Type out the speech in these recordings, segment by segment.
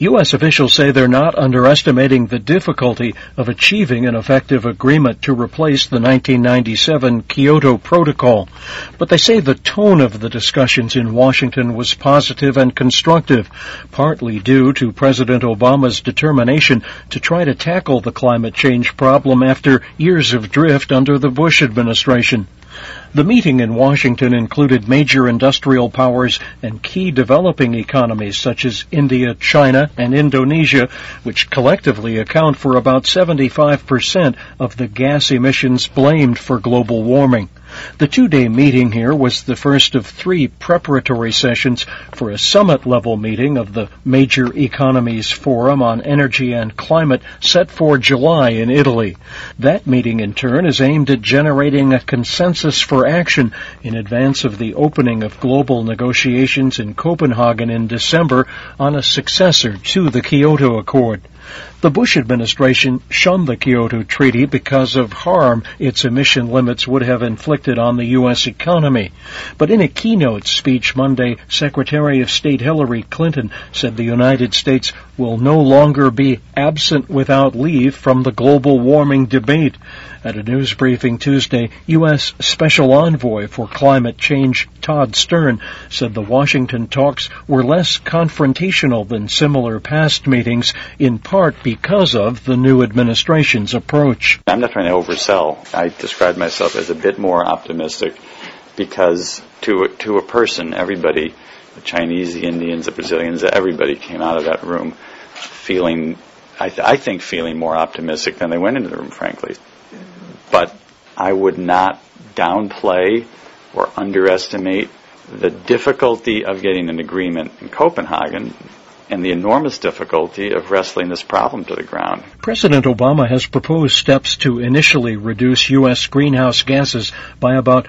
U.S. officials say they're not underestimating the difficulty of achieving an effective agreement to replace the 1997 Kyoto Protocol. But they say the tone of the discussions in Washington was positive and constructive, partly due to President Obama's determination to try to tackle the climate change problem after years of drift under the Bush administration. The meeting in Washington included major industrial powers and key developing economies such as India, China, and Indonesia, which collectively account for about 75% of the gas emissions blamed for global warming. The two-day meeting here was the first of 3 preparatory sessions for a summit-level meeting of the Major Economies Forum on Energy and Climate set for July in Italy. That meeting, in turn, is aimed at generating a consensus for action in advance of the opening of global negotiations in Copenhagen in December on a successor to the Kyoto Accord. The Bush administration shunned the Kyoto Treaty because of harm its emission limits would have inflicted on the U.S. economy. But in a keynote speech Monday, Secretary of State Hillary Clinton said the United States will no longer be absent without leave from the global warming debate. At a news briefing Tuesday, U.S. Special Envoy for Climate Change Todd Stern said the Washington talks were less confrontational than similar past meetings, in part because of the new administration's approach. I'm not trying to oversell. I described myself as a bit more optimistic because to a person, everybody, the Chinese, the Indians, the Brazilians, everybody came out of that room feeling, I think, feeling more optimistic than they went into the room, frankly. But I would not downplay or underestimate the difficulty of getting an agreement in Copenhagen and the enormous difficulty of wrestling this problem to the ground. President Obama has proposed steps to initially reduce U.S. greenhouse gases by about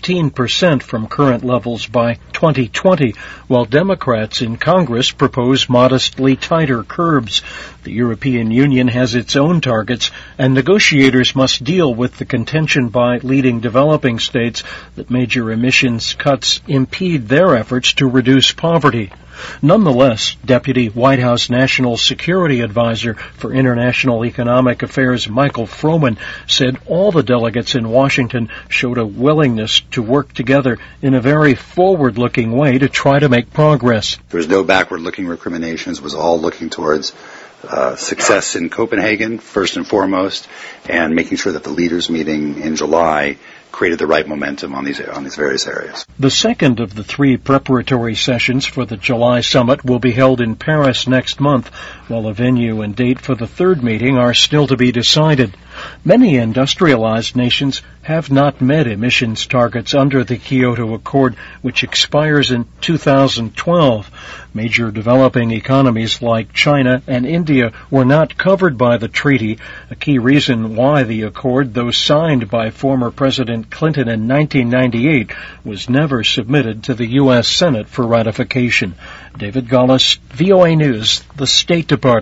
15% from current levels by 2020, while Democrats in Congress propose modestly tighter curbs. The European Union has its own targets, and negotiators must deal with the contention by leading developing states that major emissions cuts impede their efforts to reduce poverty. Nonetheless, Deputy White House National Security Advisor for International Economic Affairs Michael Froman said all the delegates in Washington showed a willingness to work together in a very forward-looking way to try to make progress. There was no backward-looking recriminations. It was all looking towards success in Copenhagen, first and foremost, and making sure that the leaders' meeting in July created the right momentum on these various areas. The second of the 3 preparatory sessions for the July summit will be held in Paris next month, while a venue and date for the third meeting are still to be decided. Many industrialized nations have not met emissions targets under the Kyoto Accord, which expires in 2012. Major developing economies like China and India were not covered by the treaty, a key reason why the accord, though signed by former President Clinton in 1998, was never submitted to the U.S. Senate for ratification. David Gaulis, VOA News, the State Department.